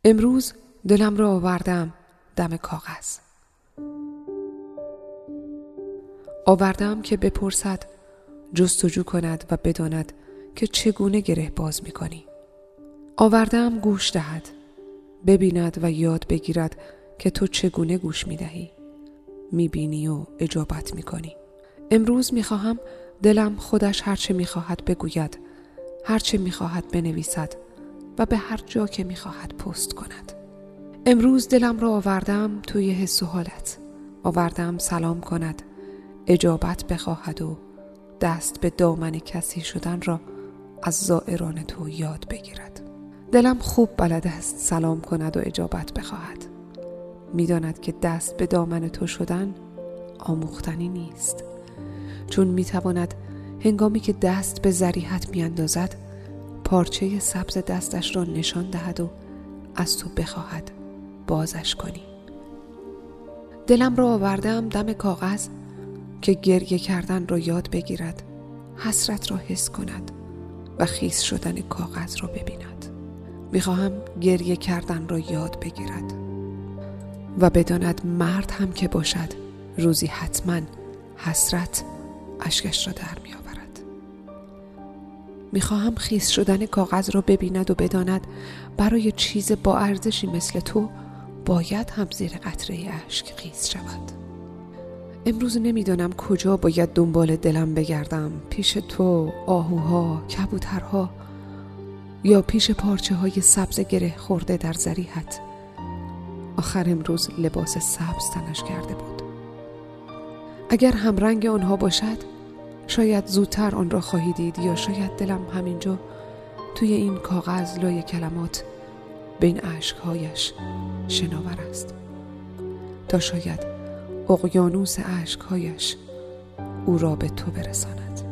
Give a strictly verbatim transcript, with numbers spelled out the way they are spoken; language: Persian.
امروز دلم را آوردم دم کاغذ. آوردم که بپرسد، جستجو کند و بداند که چگونه گره باز می کنی. آوردم گوش دهد، ببیند و یاد بگیرد که تو چگونه گوش می دهی، می بینی و اجابت می کنی. امروز می خواهم دلم خودش هرچه می خواهد بگوید، هرچه می خواهد بنویسد و به هر جا که می خواهد پست کند. امروز دلم را آوردم توی حس و حالت. آوردم سلام کند، اجابت بخواهد و دست به دامن کسی شدن را از زائران تو یاد بگیرد. دلم خوب بلد است سلام کند و اجابت بخواهد. می‌داند که دست به دامن تو شدن آموختنی نیست، چون می‌تواند هنگامی که دست به ضریحت می‌اندازد پارچه سبز دستش را نشان دهد و از تو بخواهد بازش کنی. دلم را آوردم دم کاغذ که گریه کردن را یاد بگیرد، حسرت را حس کند و خیس شدن کاغذ را ببیند. میخواهم گریه کردن را یاد بگیرد و بداند مرد هم که باشد روزی حتما حسرت اشکش را در می آورد. میخواهم خیس شدن کاغذ را ببیند و بداند برای چیز با ارزشی مثل تو باید هم زیر قطره اشک خیس شود. امروز نمیدانم کجا باید دنبال دلم بگردم، پیش تو، آهوها، کبوترها یا پیش پارچه های سبز گره خورده در ضریحت. آخر امروز لباس سبز تنش کرده بود. اگر هم رنگ آنها باشد شاید زودتر آن را خواهی دید، یا شاید دلم همینجا توی این کاغذ لای کلمات بین اشکهایش شناور است، تا شاید اقیانوس اشکهایش او را به تو برساند.